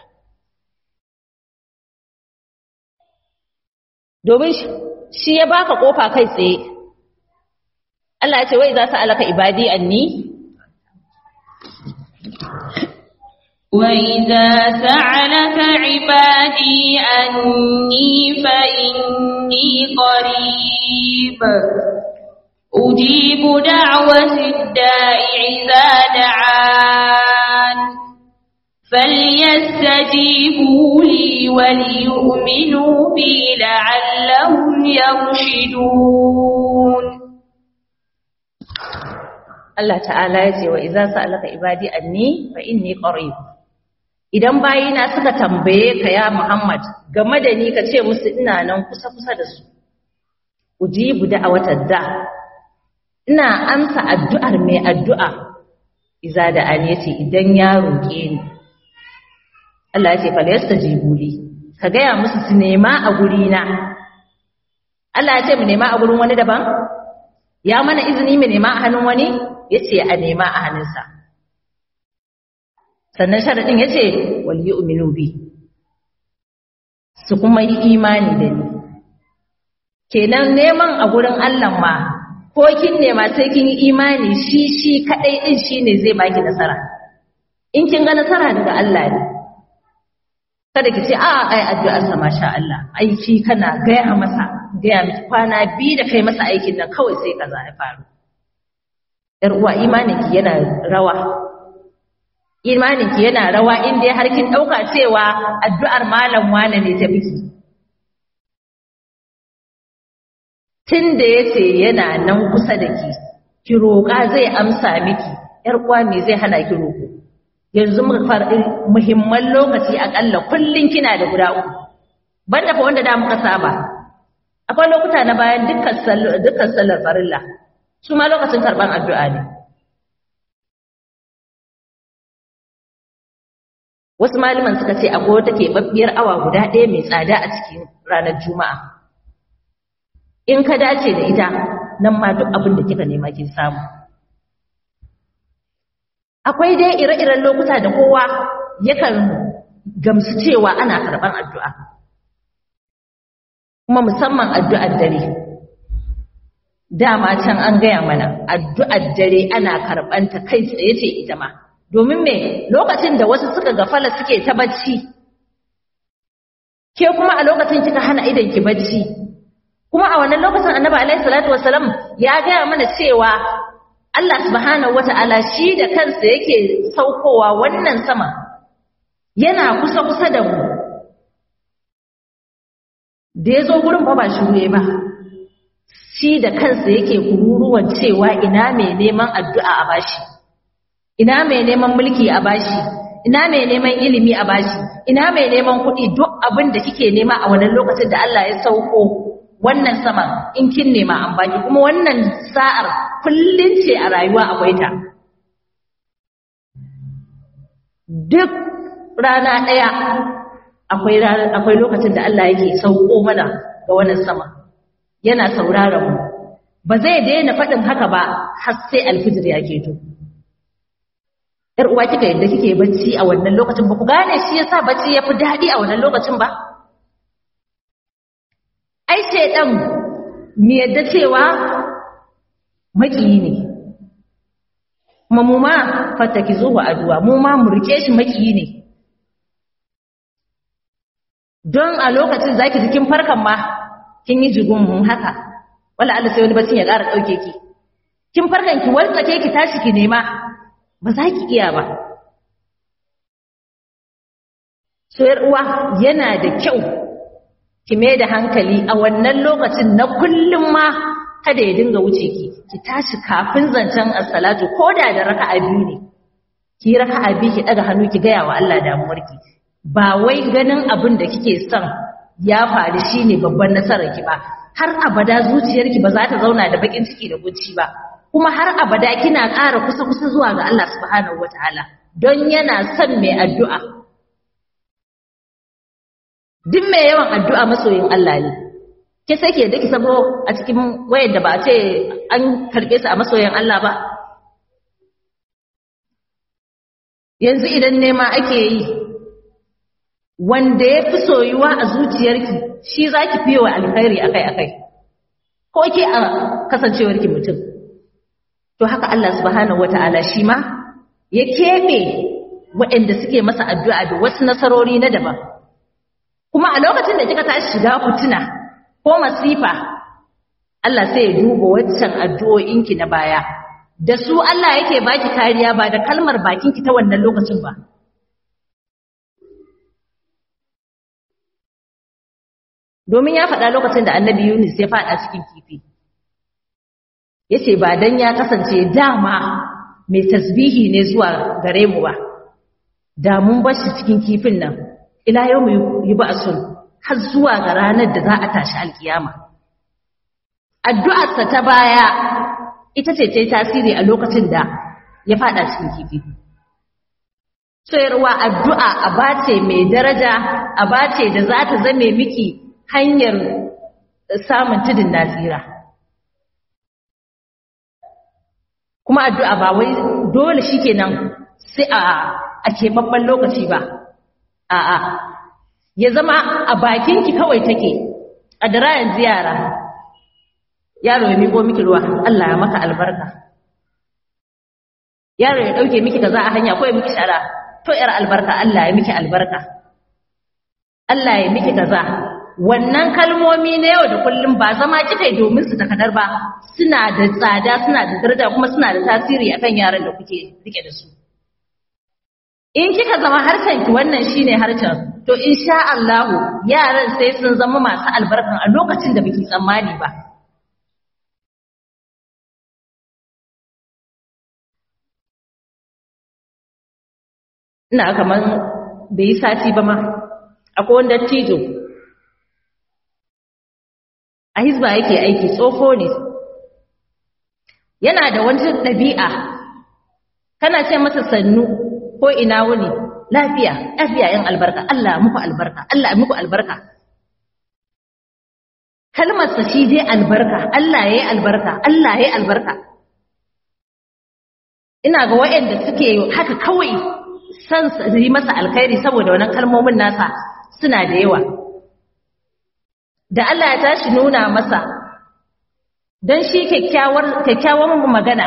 domin shi ya baka kofa kai tsaye Allah ya ce wai za su alaka ibadi anni وَإِذَا سَأَلَكَ عِبَادِي أَنِّي فَإِنِّي قَرِيبٌ أُجِيبُ دَعْوَةَ الدَّاعِ إِذَا دَعَانِ فَلْيَسْتَجِيبُوا لِي وَلْيُؤْمِنُوا بِي لَعَلَّهُمْ يَرْشُدُونَ Allah ta'ala ya ce wa idza sa'alaka ibadi anni fa inni qarib idan bayina suka tambaye ka ya Muhammad game da ni ka ce musu ina nan kusa kusa da su ujibu da'awatad da ina amsa addu'ar mai addu'a idza da an yace idan ya roke ni Allah ya ce fa yastajibu li ka ga ya musu su nema a guri na Allah ya ce mu nema a gurin wani daban ya mana izini mu nema a hannun wani yace a nema a hannunsa sannan sharadin yace wal yu'minu bi su kuma yi imani da ni kenan neman a gurin Allah ma ko kin nema sai kin yi imani shi shi kadai din shine zai baki nasara in kin ga nasara daga Allah ne kada ki ce a ai addu'ar sa masha Allah ai shi kana gaya masa gaya miki kwana biyu da kai masa aikin nan kawai sai kaza ya faru yar uwa imaninki yana rawa imaninki yana rawa inda har kin dauka cewa addu'ar malam wane ne ta biki tunda yace yana nan kusa da ki ki roƙa zai amsa miki yar uwa me zai hana ki roƙo yanzu muka fara muhimman lokaci akalla kullun kina da guda uku banda fa wanda da muka saba akwai lokuta na bayan dukkan dukkan sallar farilla su ma lokacin karban addu'a ne wasu malaman suka ce akwai wata keɓaɓɓiyar awa guda ɗaya mai tsada a cikin ranar juma'a in ka dace da ita nan ma duk abin da kika nema kin samu akwai dai ire-iren lokuta da kowa yakan gamsu cewa ana karɓar addu'a kuma musamman addu'ar dare dama can an gaya mana addu'ar dare ana karɓanta kai tsaye ce ita ma domin me lokacin da wasu suka gafala suke ta bacci ke kuma a lokacin kika hana idan ki bacci kuma a wannan lokacin annabi alaihi salatu wasalam ya gaya mana cewa Allah subhanahu wata'ala shi da kansa yake saukowa wannan sama yana kusa kusa da mu da ya zo gurin ba ba shure ba shi da kansa yake kururuwan cewa ina mai neman addu'a a bashi, ina mai neman mulki a bashi, ina mai neman ilimi a bashi, ina mai neman kuɗi, duk abin da kike nema a wannan lokacin da Allah ya sauko wannan sama in kin nema an baki. Kuma wannan sa'ar kullun ce a rayuwa akwai ta. Duk rana ɗaya akwai akwai lokacin da Allah yake sauko mana ga wannan sama, yana sauraron mu. Ba zai daina faɗin haka ba har sai alfijir ya keto. ‘Yar uwa kika yadda kike bacci a wannan lokacin, ba ku gane shi yasa bacci ya fi daɗi a wannan lokacin ba? Ai, shaiɗan mu yadda cewa maƙiyi ne, kuma mu ma fataki zuwa aduwa, mu ma mu rike shi maƙiyi ne. Don a lokacin zaki jikin farkan ma kin yi jigun haka, wala Allah sai wani baccin ya ƙara ɗauke ki. Kin farkan ki wartsake ki tashi ki nema, ba za ki iya ba. Soyar uwa yana da kyau ki mai da hankali a wannan lokacin na kullum ma kada ya dinga wuce ki, ki tashi kafin zancen as-salatu ko da da raka'a biyu ne. Ki raka'a biyu ki daga hannu ki gaya wa Allah damuwarki. Ba wai ganin abin da kike son ya faru shine babban nasarar ki ba. Har abada zuciyarki ba za ta zauna da bakin ciki da kunci ba. Kuma har abada kina ƙara kusa-kusa zuwa ga Allah subhanahu wataala don yana son mai addu'a. Duk mai yawan addu'a masoyin Allah ne. Ke sai ke dake sabo a cikin wayar da ba ce an karɓe su a masoyin Allah ba. Yanzu idan nema ake yi, wanda ya fi soyuwa a zuciyarki shi za ki fiye wa alkhairi akai-akai. Ko ke a kasancewarki mutum. To haka Allah subhanahu wata'ala shi ma ya keɓe waɗanda suke masa addu'a da wasu nasarori na daban. Kuma a lokacin da kika tashi shiga fitina ko masifa, Allah sai ya duba waccan addu'o'inki na baya. Da su Allah yake baki kariya ba da kalmar bakinki ta wannan lokacin ba. Domin ya faɗa lokacin da Annabi Yunus ya faɗa cikin kifi. Yace ba dan ya kasance dama mai tasbihi ne zuwa gare mu ba, da mun bar shi cikin kifin nan ila yau mu yi ba'sun har zuwa ga ranar da za a tashi alkiyama. Addu'arsa ta baya ita ce ta yi tasiri a lokacin da ya fada cikin kifi. Sayarwa addu'a aba ce mai daraja, aba ce da za ta zame miki hanyar samun tudun nasira. Kuma addu'a ba wai dole shi kenan sai a a keɓaɓɓen lokaci ba. A'a, ya zama a bakinki kawai take, a dara yanzu yara, yaro ya miƙo miki ruwa, Allah ya maka albarka. Yaro ya ɗauke miki kaza a hanya ko ya miki shara, to ‘yar albarka, Allah ya miki albarka. Allah ya miki kaza. Wannan kalmomi na yau da kullum ba zama kika yi domin su takadar ba, suna da tsada, suna da daraja kuma suna da tasiri akan yaran da kuke rike da su. In kika zama harshen ki wannan shine harshen, to insha Allah yaran sai sun zama masu albarkan a lokacin da biki tsammani ba. Ina kaman bai yi sati ba ma, akwai wanda tijo a hizba yake aiki, tsofo ne. Yana da wani ɗabi'a, kana ce masa sannu ko ina wuni, lafiya, lafiya ‘yan albarka, Allah muku albarka, Allah muku albarka. Kalmarsa shi dai albarka, Allah ya yi albarka, Allah ya yi albarka. Ina ga waɗanda suke haka kawai san su yi masa alkhairi saboda wannan kalmomin nasa suna da yawa. Da Allah ya tashi nuna masa, don shi kyakkyawar magana,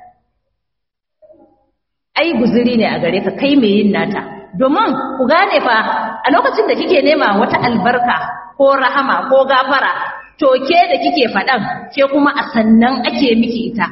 ai guzuri ne a gare ka kai mai yin nata. Domin ku gane fa a lokacin da kike nema wata albarka ko rahama ko gafara, to ke da kike faɗan, ke kuma a sannan ake miki ita.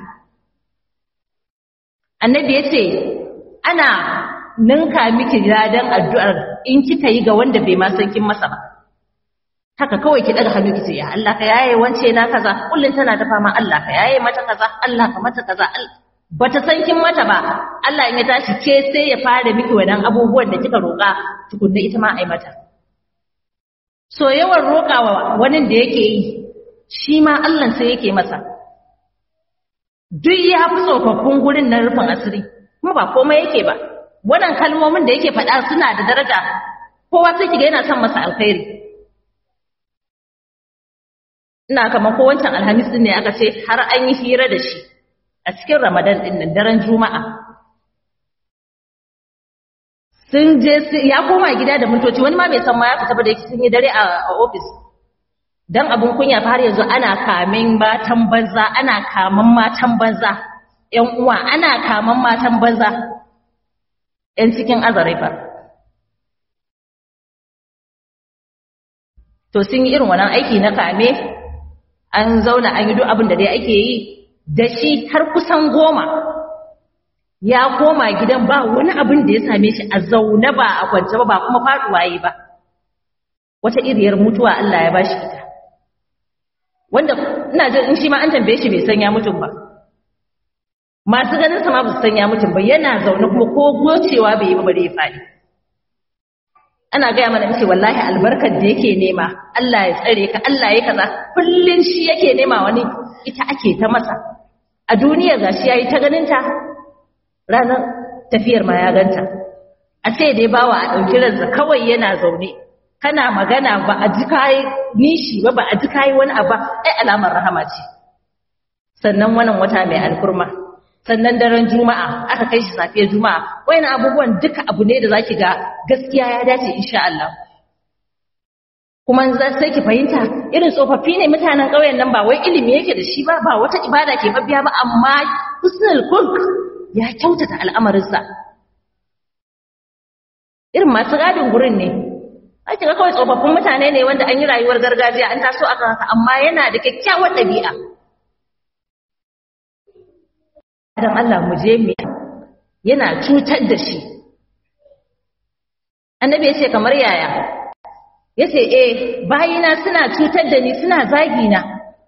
Annabi ya ce, ana ninka miki ladan addu'ar in kika yi ga wanda bai ma san kin masa ba. haka kawai ki daga hannu ki ce ya Allah ka yaye wance na kaza kullun tana ta fama Allah ka yaye mata kaza Allah ka mata kaza bata san kin mata ba Allah in ya tashi ce sai ya fara miki wannan abubuwan da kika roƙa tukunna ita ma ai mata so yawan roƙawa wani da yake yi shi ma Allah sai yake masa duk ya fi tsofaffin gurin na rufin asiri kuma ba komai yake ba wannan kalmomin da yake faɗa suna da daraja kowa sai kiga yana son masa alkhairi ina kamar ko wancan alhamis din ne aka ce har an yi hira da shi a cikin ramadan din nan daren juma'a sun je ya koma gida da mintoci wani ma bai san ma ya fita ba da yake sun yi dare a office dan abun kunya fa har yanzu ana kamen matan banza ana kaman matan banza ƴan uwa ana kaman matan banza ƴan cikin azare fa to sun yi irin wannan aiki na kame an zauna an yi duk abin da dai ake yi da shi har kusan goma ya koma gidan ba wani abin da ya same shi a zaune ba a kwance ba ba kuma faduwa yi ba wata iriyar mutuwa Allah ya bashi ita wanda ina jin in shi ma an tambaye shi bai san ya mutum ba masu ganin sa ma ba su san ya mutum ba yana zaune kuma ko gocewa bai yi ba bare ya fadi ana gaya mana mace wallahi albarkar da yake nema Allah ya tsare ka Allah ya kaza kullun shi yake nema wani ita ake ta masa a duniya gashi yayi ta ganin ta ranar tafiyar ma ya ganta a ce dai bawa a dauki ransa kawai yana zaune kana magana ba a ji kai nishi ba ba a ji kai wani abu ai alamar rahama ce sannan wannan wata mai alkurma sannan daren juma'a aka kai shi safiyar juma'a wayannan abubuwan duka abu ne da zaki ga gaskiya ya dace insha Allah kuma za sai ki fahimta irin tsofaffi ne mutanen ƙauyen nan ba wai ilimi yake da shi ba ba wata ibada ke babbiya ba amma husnul khulq ya kyautata al'amarinsa irin masu gadin gurin ne ake ga kawai tsofaffin mutane ne wanda an yi rayuwar gargajiya an taso aka haka amma yana da kyakkyawar ɗabi'a dan Allah mu je mu yana cutar da shi annabi ya ce kamar yaya ya ce eh bayina suna cutar da ni suna zagi na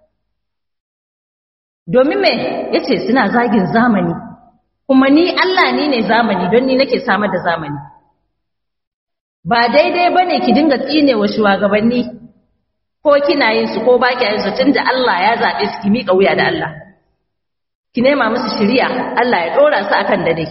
domin me ya ce suna zagin zamani kuma ni Allah ni ne zamani don ni nake samar da zamani ba daidai ba ne ki dinga tsine wa shugabanni ko kina yin su ko ba ki yin su tunda Allah ya zaɓe su ki miƙa wuya da Allah ki nema musu shiriya Allah ya ɗora su akan dade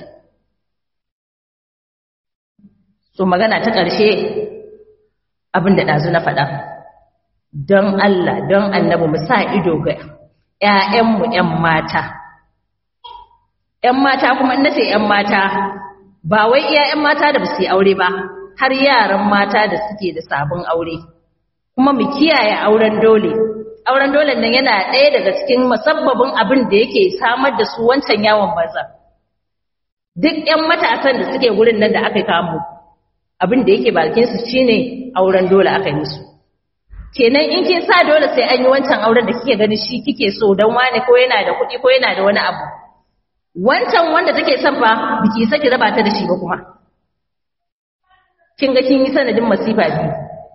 so magana ta ƙarshe abin da ɗazu na faɗa don Allah don annabi mu sa ido ga ‘ya'yanmu ‘yan mata ‘yan mata kuma in nace ‘yan mata ba wai iya ‘yan mata da ba su yi aure ba har yaran mata da suke da sabon aure kuma mu kiyaye auren dole auren dole nan yana ɗaya daga cikin musabbabin abin da yake samar da su wancan yawon banza duk ‘yan matasan da suke gurin nan da aka kamo abin da yake bakin su shine auren dole aka yi musu kenan in kin sa dole sai an yi wancan auren da kike gani shi kike so dan wani ko yana da kuɗi ko yana da wani abu wancan wanda take son fa biki saki raba ta da shi ba kuma kin ga kin yi sanadin masifa biyu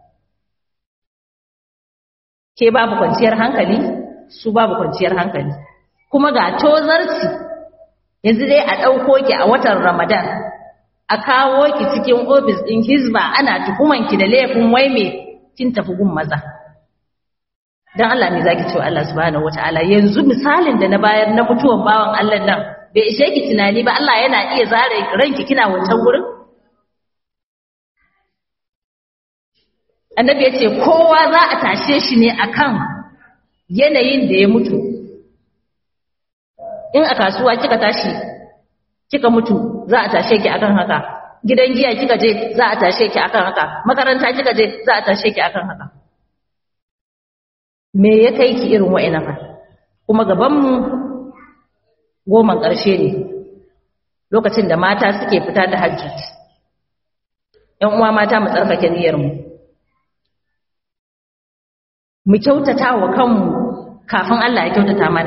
ke babu kwanciyar hankali su babu kwanciyar hankali kuma ga tozarci yanzu dai a ɗauko ki a watan Ramadan a kawo ki cikin ofis ɗin hizba ana tuhuman ki da laifin wai me kin tafi gun maza dan Allah me zaki ce wa Allah subhanahu wataala yanzu misalin da na bayar na mutuwan bawan Allah nan bai ishe ki tunani ba Allah yana iya zare ranki kina wancan gurin annabi yace kowa za a tashe shi ne akan yanayin da ya mutu in a kasuwa kika tashi kika mutu za a tashe ki akan haka gidan giya kika je za a tashe ki akan haka makaranta kika je za a tashe ki akan haka me ya kai ki irin wa'ina fa kuma gaban mu goman ƙarshe ne lokacin da mata suke fita da hajji ƴan uwa mata mu tsarkake niyyar mu mu kyautata wa kanmu kafin Allah ya kyautata mana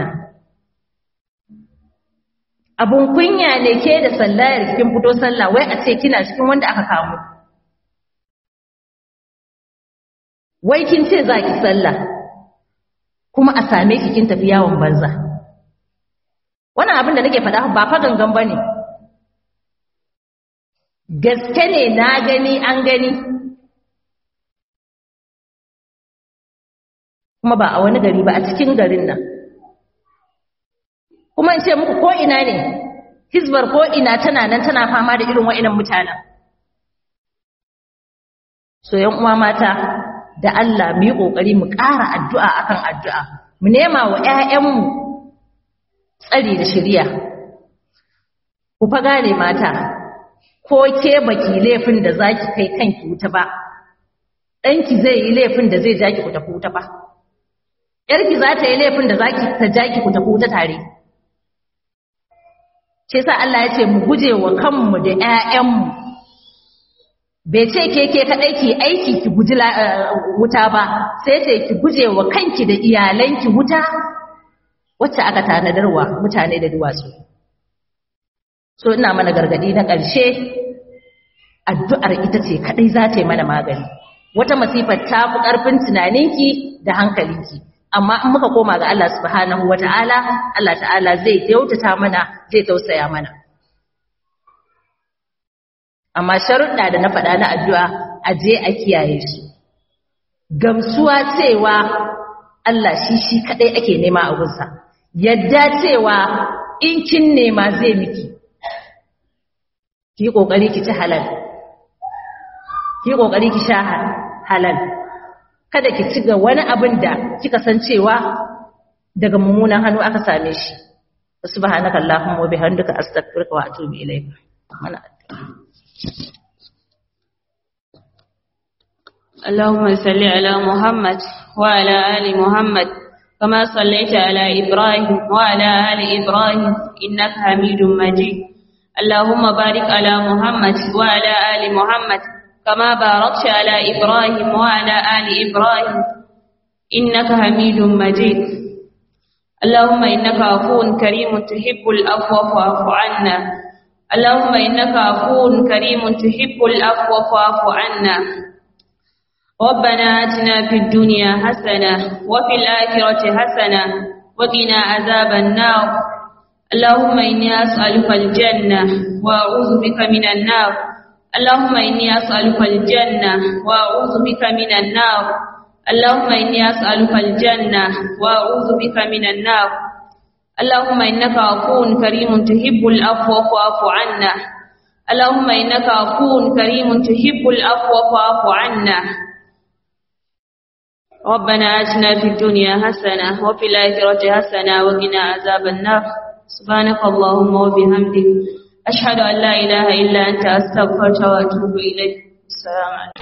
abun kunya ne ke da sallayar kin fito sallah wai a ce kina cikin wanda aka kamo wai kin ce za ki sallah kuma a same ki kin tafi yawon banza. Wannan abin da nake faɗa ba fa gangan bane, gaske ne, na gani, an gani, kuma ba a wani gari ba, a cikin garin nan. Kuma in ce muku ko ina ne, hizbar ko ina tana nan tana fama da irin wa'inan mutanen. So yan uwa mata, da Allah mu yi ƙoƙari mu ƙara addu'a akan addu'a, mu nema wa ‘ya'yanmu tsari da shirya. Ku fa gane mata, ko ke baki laifin da za ki kai kanki wuta ba, ɗanki zai yi laifin da zai ja ki ku tafi wuta ba, ‘yarki za ta yi laifin da za ki ta ja ki ku tafi wuta tare. Ce sa Allah ya ce mu guje wa kanmu da ‘ya'yanmu, bai ce ke ke kaɗai ki aiki ki guji wuta ba, sai ce ki guje wa kanki da iyalanki wuta wacce aka tanadarwa mutane da duwatsu. So ina mana gargadi na ƙarshe, addu'ar ita ce kaɗai za ta yi mana magani. Wata masifar ta fi ƙarfin tunaninki da hankalinki, amma in muka koma ga Allah subhanahu wa ta'ala, Allah ta'ala zai kyautata mana, zai tausaya mana. Amma sharuɗa da na faɗa na addu'a a je a kiyaye su. Gamsuwa cewa Allah shi shi kaɗai ake nema a gunsa, yadda cewa in kin nema zai miki. Ki yi ƙoƙari ki ci halal, ki yi ƙoƙari ki sha halal, kada ki ci ga wani abin da kika san cewa daga mummunan hannu aka same shi. Subhanaka Allahumma wa bihamdika astaghfiruka wa atubu ilayk. Mana اللهم صل على محمد وعلى آل محمد كما صليت على إبراهيم وعلى آل إبراهيم إنك حميد مجيد. اللهم بارك على محمد وعلى آل محمد كما باركت على إبراهيم وعلى آل إبراهيم إنك حميد مجيد. اللهم إنك عفو كريم تحب العفو فاعف عنا. اللهم إنك عفو كريم تحب العفو فاعف عنا. ربنا آتنا في الدنيا حسنة وفي الآخرة حسنة وقنا عذاب النار. اللهم إني أسألك الجنة وأعوذ بك من النار. اللهم إني أسألك الجنة وأعوذ بك من النار. اللهم إني أسألك الجنة وأعوذ بك من النار. اللهم إنك عفو كريم تحب العفو فاعف عنا. اللهم إنك عفو كريم تحب العفو فاعف عنا. ربنا آتنا في الدنيا حسنة وفي الآخرة حسنة وقنا عذاب النار. سبحانك اللهم وبحمدك أشهد أن لا إله إلا أنت أستغفرك وأتوب إليك. السلام عليكم.